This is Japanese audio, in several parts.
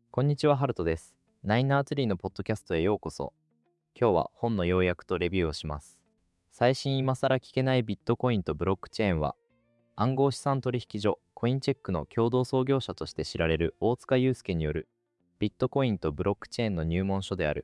こんにちは、ハルトです。ナインアーツリーのポッドキャストへようこそ。今日は本の要約とレビューをします。最新今更聞けないビットコインとブロックチェーンは、暗号資産取引所コインチェックの共同創業者として知られる大塚祐介によるビットコインとブロックチェーンの入門書である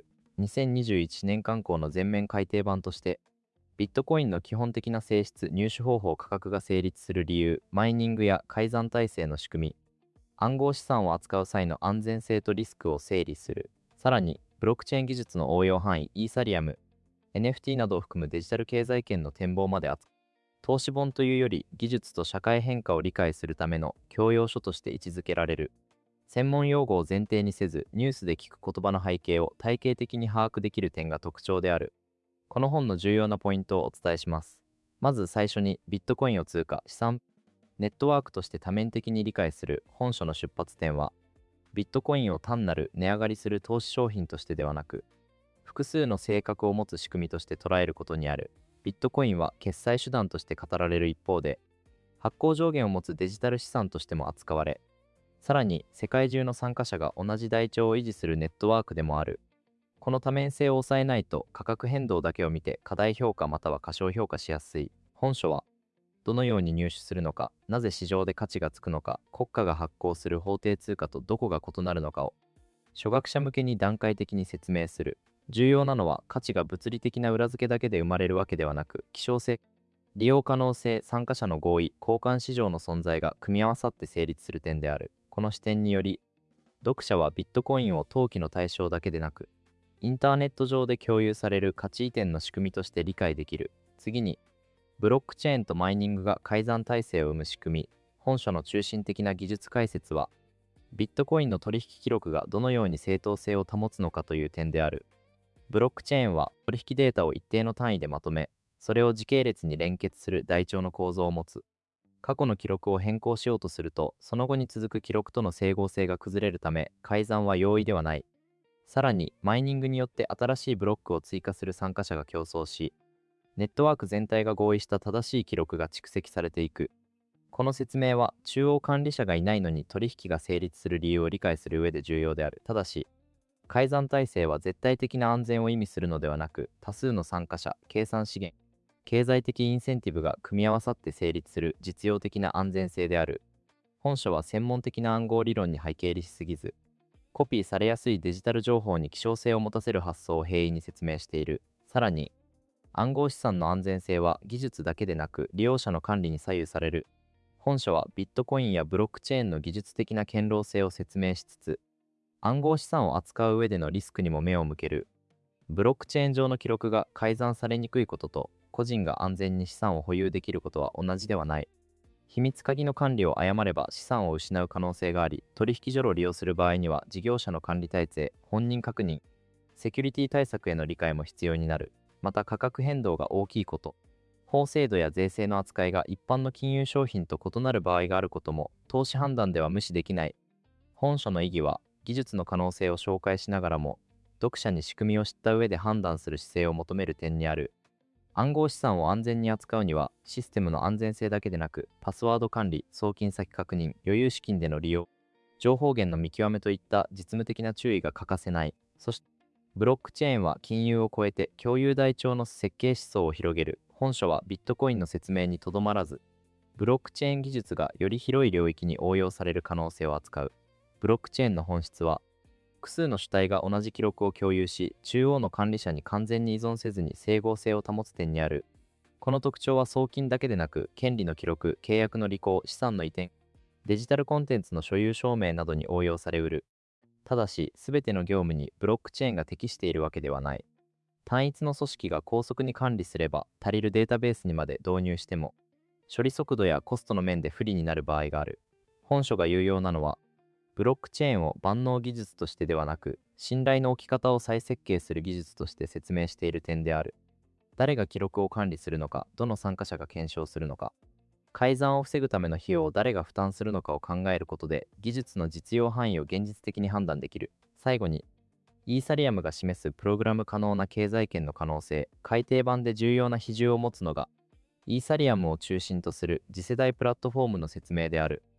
2021年刊行の全面改訂版として、ビットコインの基本的な性質、入手方法、価格が成立する理由、マイニングや改ざん体制の仕組み、暗号資産を扱う際の安全性とリスクを整理する。さらに、ブロックチェーン技術の応用範囲、イーサリアム、NFT などを含むデジタル経済圏の展望まで扱う。投資本というより、技術と社会変化を理解するための教養書として位置づけられる。専門用語を前提にせず、ニュースで聞く言葉の背景を体系的に把握できる点が特徴である。この本の重要なポイントをお伝えします。まず最初に、ビットコインを通貨、資産、ネットワークとして多面的に理解する本書の出発点は、ビットコインを単なる値上がりする投資商品としてではなく、複数の性格を持つ仕組みとして捉えることにある。ビットコインは決済手段として語られる一方で、発行上限を持つデジタル資産としても扱われ、さらに世界中の参加者が同じ台帳を維持するネットワークでもある。この多面性を抑えないと価格変動だけを見て過大評価または過小評価しやすい。本書はどのように入手するのか、なぜ市場で価値がつくのか、国家が発行する法定通貨とどこが異なるのかを初学者向けに段階的に説明する。重要なのは価値が物理的な裏付けだけで生まれるわけではなく、希少性、利用可能性、参加者の合意、交換市場の存在が組み合わさって成立する点である。この視点により、読者はビットコインを投機の対象だけでなく、インターネット上で共有される価値移転の仕組みとして理解できる。次に、ブロックチェーンとマイニングが改ざん体制を生む仕組み。本書の中心的な技術解説は、ビットコインの取引記録がどのように正当性を保つのかという点である。ブロックチェーンは取引データを一定の単位でまとめ、それを時系列に連結する台帳の構造を持つ。過去の記録を変更しようとすると、その後に続く記録との整合性が崩れるため、改ざんは容易ではない。さらに、マイニングによって新しいブロックを追加する参加者が競争し、ネットワーク全体が合意した正しい記録が蓄積されていく。この説明は中央管理者がいないのに取引が成立する理由を理解する上で重要である。ただし、改ざん体制は絶対的な安全を意味するのではなく、多数の参加者、計算資源、経済的インセンティブが組み合わさって成立する実用的な安全性である。本書は専門的な暗号理論に背景りしすぎず、コピーされやすいデジタル情報に希少性を持たせる発想を平易に説明している。さらに、暗号資産の安全性は技術だけでなく利用者の管理に左右される。本書はビットコインやブロックチェーンの技術的な堅牢性を説明しつつ、暗号資産を扱う上でのリスクにも目を向ける。ブロックチェーン上の記録が改ざんされにくいことと、個人が安全に資産を保有できることは同じではない。秘密鍵の管理を誤れば資産を失う可能性があり、取引所を利用する場合には事業者の管理体制、本人確認、セキュリティ対策への理解も必要になる。また価格変動が大きいこと、法制度や税制の扱いが一般の金融商品と異なる場合があることも投資判断では無視できない。本書の意義は技術の可能性を紹介しながらも、読者に仕組みを知った上で判断する姿勢を求める点にある。暗号資産を安全に扱うには、システムの安全性だけでなく、パスワード管理、送金先確認、余裕資金での利用、情報源の見極めといった実務的な注意が欠かせない。そして、ブロックチェーンは金融を超えて共有台帳の設計思想を広げる。本書はビットコインの説明にとどまらず、ブロックチェーン技術がより広い領域に応用される可能性を扱う。ブロックチェーンの本質は、複数の主体が同じ記録を共有し、中央の管理者に完全に依存せずに整合性を保つ点にある。この特徴は送金だけでなく、権利の記録、契約の履行、資産の移転、デジタルコンテンツの所有証明などに応用されうる。ただし、すべての業務にブロックチェーンが適しているわけではない。単一の組織が高速に管理すれば、足りるデータベースにまで導入しても、処理速度やコストの面で不利になる場合がある。本書が有用なのは、ブロックチェーンを万能技術としてではなく、信頼の置き方を再設計する技術として説明している点である。誰が記録を管理するのか、どの参加者が検証するのか、改ざんを防ぐための費用を誰が負担するのかを考えることで、技術の実用範囲を現実的に判断できる。最後に、イーサリアムが示すプログラム可能な経済圏の可能性、改訂版で重要な比重を持つのが、イーサリアムを中心とする次世代プラットフォームの説明である。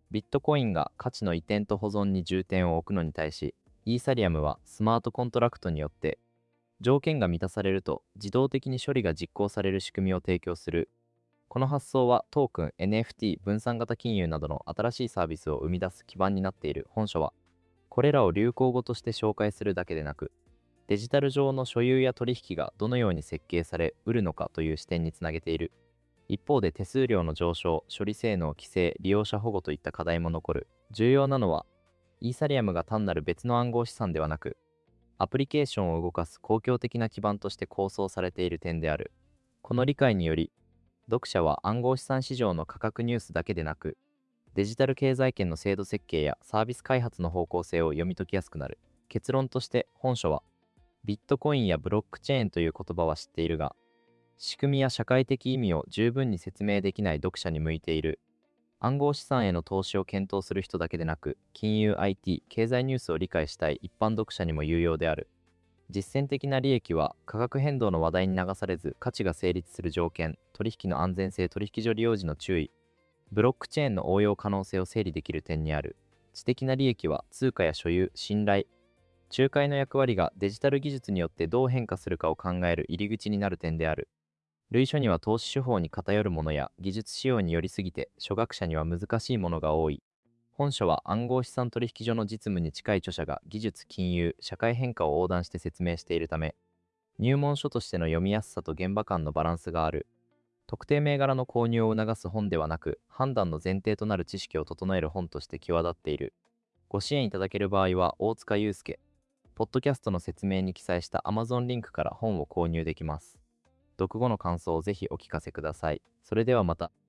ビットコインが価値の移転と保存に重点を置くのに対し、イーサリアムはスマートコントラクトによって条件が満たされると自動的に処理が実行される仕組みを提供する。この発想はトークン、NFT、分散型金融などの新しいサービスを生み出す基盤になっている。本書はこれらを流行語として紹介するだけでなく、デジタル上の所有や取引がどのように設計されうるのかという視点につなげている。一方で手数料の上昇、処理性能規制、利用者保護といった課題も残る。重要なのは、イーサリアムが単なる別の暗号資産ではなく、アプリケーションを動かす公共的な基盤として構想されている点である。この理解により、読者は暗号資産市場の価格ニュースだけでなく、デジタル経済圏の制度設計やサービス開発の方向性を読み解きやすくなる。結論として本書は、ビットコインやブロックチェーンという言葉は知っているが、仕組みや社会的意味を十分に説明できない読者に向いている。暗号資産への投資を検討する人だけでなく、金融 IT、経済ニュースを理解したい一般読者にも有用である。実践的な利益は価格変動の話題に流されず価値が成立する条件、取引の安全性、取引所利用時の注意、ブロックチェーンの応用可能性を整理できる点にある。知的な利益は通貨や所有、信頼、仲介の役割がデジタル技術によってどう変化するかを考える入り口になる点である。類書には投資手法に偏るものや技術使用によりすぎて初学者には難しいものが多い。本書は暗号資産取引所の実務に近い著者が技術、金融、社会変化を横断して説明しているため、入門書としての読みやすさと現場間のバランスがある。特定銘柄の購入を促す本ではなく、判断の前提となる知識を整える本として際立っている。ご支援いただける場合は、大塚祐介、ポッドキャストの説明に記載した Amazon リンクから本を購入できます。読後の感想をぜひお聞かせください。それではまた。